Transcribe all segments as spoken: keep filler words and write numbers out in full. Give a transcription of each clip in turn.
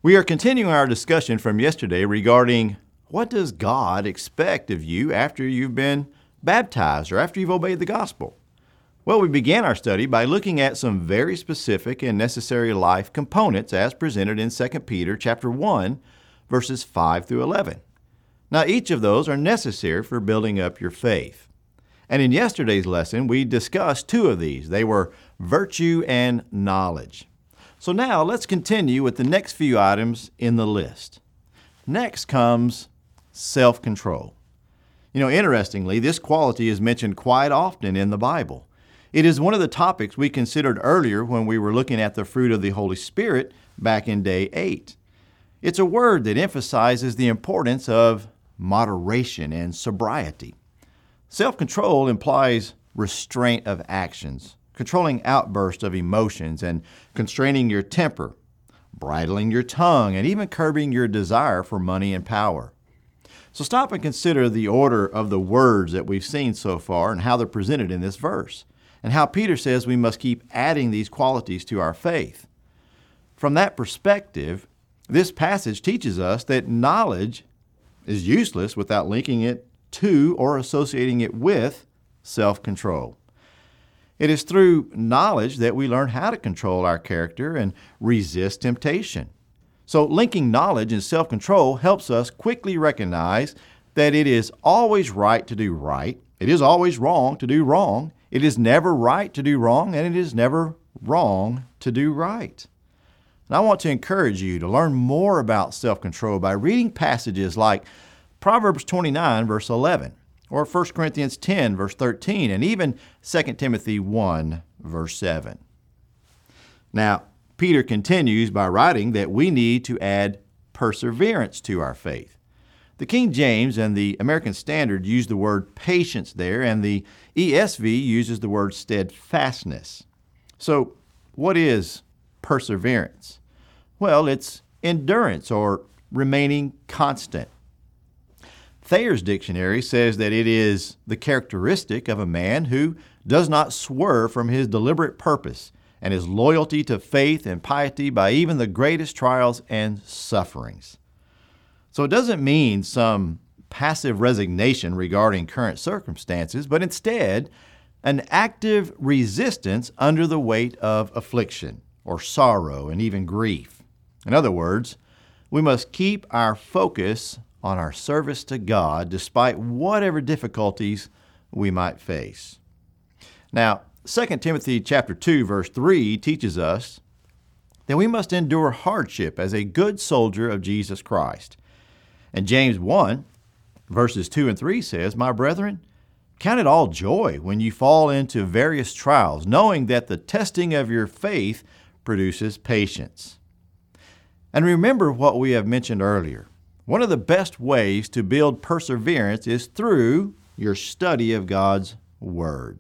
We are continuing our discussion from yesterday regarding what does God expect of you after you've been baptized or after you've obeyed the gospel. Well, we began our study by looking at some very specific and necessary life components as presented in Second Peter chapter one, verses five through eleven. Now, each of those are necessary for building up your faith. And in yesterday's lesson, we discussed two of these. They were virtue and knowledge. So now let's continue with the next few items in the list. Next comes self-control. You know, interestingly, this quality is mentioned quite often in the Bible. It is one of the topics we considered earlier when we were looking at the fruit of the Holy Spirit back in day eight. It's a word that emphasizes the importance of moderation and sobriety. Self-control implies restraint of actions, controlling outbursts of emotions and constraining your temper, bridling your tongue, and even curbing your desire for money and power. So stop and consider the order of the words that we've seen so far and how they're presented in this verse, and how Peter says we must keep adding these qualities to our faith. From that perspective, this passage teaches us that knowledge is useless without linking it to or associating it with self-control. It is through knowledge that we learn how to control our character and resist temptation. So linking knowledge and self-control helps us quickly recognize that it is always right to do right, it is always wrong to do wrong, it is never right to do wrong, and it is never wrong to do right. And I want to encourage you to learn more about self-control by reading passages like Proverbs twenty-nine, verse eleven, or First Corinthians ten, verse thirteen, and even Second Timothy one, verse seven. Now, Peter continues by writing that we need to add perseverance to our faith. The King James and the American Standard use the word patience there, and the E S V uses the word steadfastness. So, what is perseverance? Well, it's endurance or remaining constant. Thayer's dictionary says that it is the characteristic of a man who does not swerve from his deliberate purpose and his loyalty to faith and piety by even the greatest trials and sufferings. So it doesn't mean some passive resignation regarding current circumstances, but instead an active resistance under the weight of affliction or sorrow and even grief. In other words, we must keep our focus on our service to God despite whatever difficulties we might face. Now, Second Timothy chapter two, verse three teaches us that we must endure hardship as a good soldier of Jesus Christ. And James one, verses two and three says, "My brethren, count it all joy when you fall into various trials, knowing that the testing of your faith produces patience." And remember what we have mentioned earlier. One of the best ways to build perseverance is through your study of God's Word.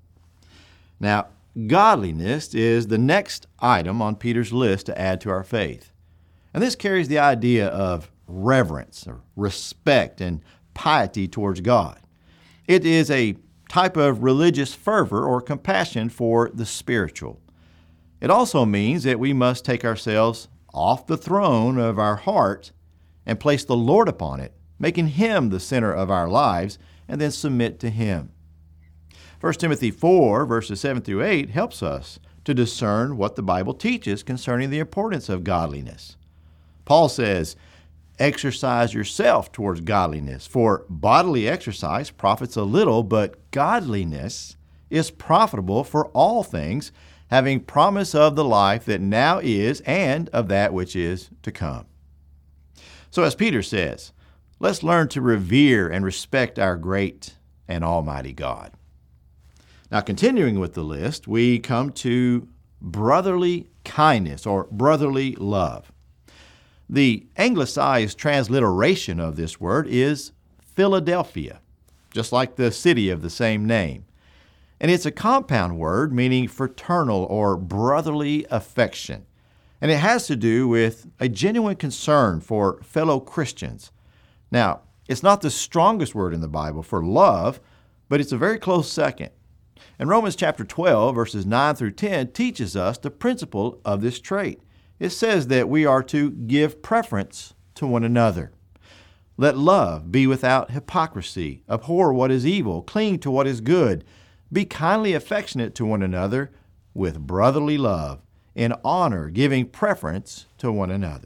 Now, godliness is the next item on Peter's list to add to our faith. And this carries the idea of reverence or respect and piety towards God. It is a type of religious fervor or compassion for the spiritual. It also means that we must take ourselves off the throne of our heart and place the Lord upon it, making Him the center of our lives, and then submit to Him. First Timothy four, verses seven through eight helps us to discern what the Bible teaches concerning the importance of godliness. Paul says, "Exercise yourself towards godliness, for bodily exercise profits a little, but godliness is profitable for all things, having promise of the life that now is and of that which is to come." So as Peter says, let's learn to revere and respect our great and almighty God. Now, continuing with the list, we come to brotherly kindness or brotherly love. The anglicized transliteration of this word is Philadelphia, just like the city of the same name. And it's a compound word meaning fraternal or brotherly affection. And it has to do with a genuine concern for fellow Christians. Now, it's not the strongest word in the Bible for love, but it's a very close second. And Romans chapter twelve, verses nine through ten, teaches us the principle of this trait. it says that we are to give preference to one another. Let love be without hypocrisy. Abhor what is evil. Cling to what is good. Be kindly affectionate to one another with brotherly love, in honor, giving preference to one another.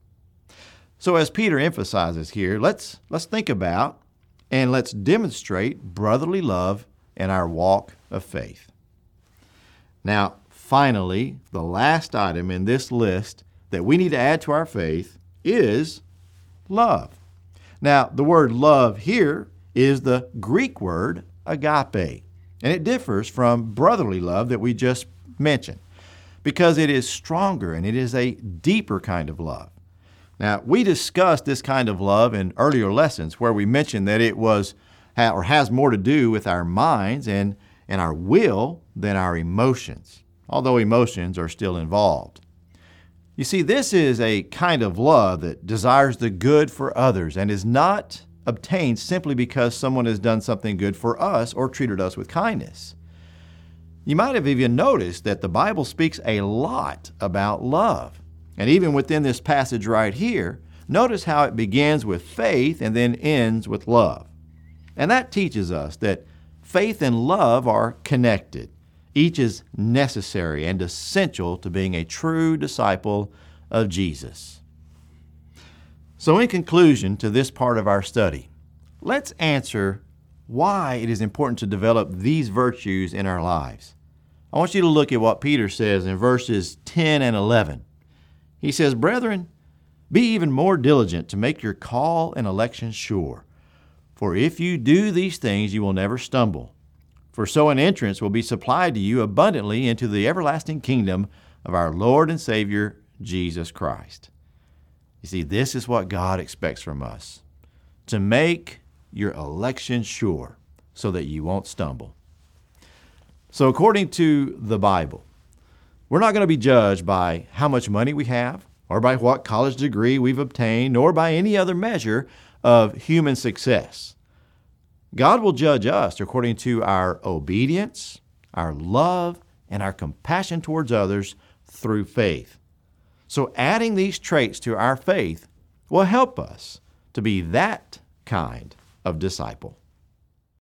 So as Peter emphasizes here, let's, let's think about and let's demonstrate brotherly love in our walk of faith. Now, finally, the last item in this list that we need to add to our faith is love. Now, the word love here is the Greek word agape, and it differs from brotherly love that we just mentioned because it is stronger and it is a deeper kind of love. Now, we discussed this kind of love in earlier lessons where we mentioned that it was or has more to do with our minds and, and our will than our emotions, although emotions are still involved. You see, this is a kind of love that desires the good for others and is not obtained simply because someone has done something good for us or treated us with kindness. You might have even noticed that the Bible speaks a lot about love. And even within this passage right here, notice how it begins with faith and then ends with love. And that teaches us that faith and love are connected. Each is necessary and essential to being a true disciple of Jesus. So in conclusion to this part of our study, let's answer why it is important to develop these virtues in our lives. I want you to look at what Peter says in verses ten and eleven. He says, "Brethren, be even more diligent to make your call and election sure. For if you do these things, you will never stumble. For so an entrance will be supplied to you abundantly into the everlasting kingdom of our Lord and Savior, Jesus Christ." You see, this is what God expects from us, to make your election sure so that you won't stumble. So according to the Bible, we're not going to be judged by how much money we have or by what college degree we've obtained or by any other measure of human success. God will judge us according to our obedience, our love, and our compassion towards others through faith. So adding these traits to our faith will help us to be that kind of disciple.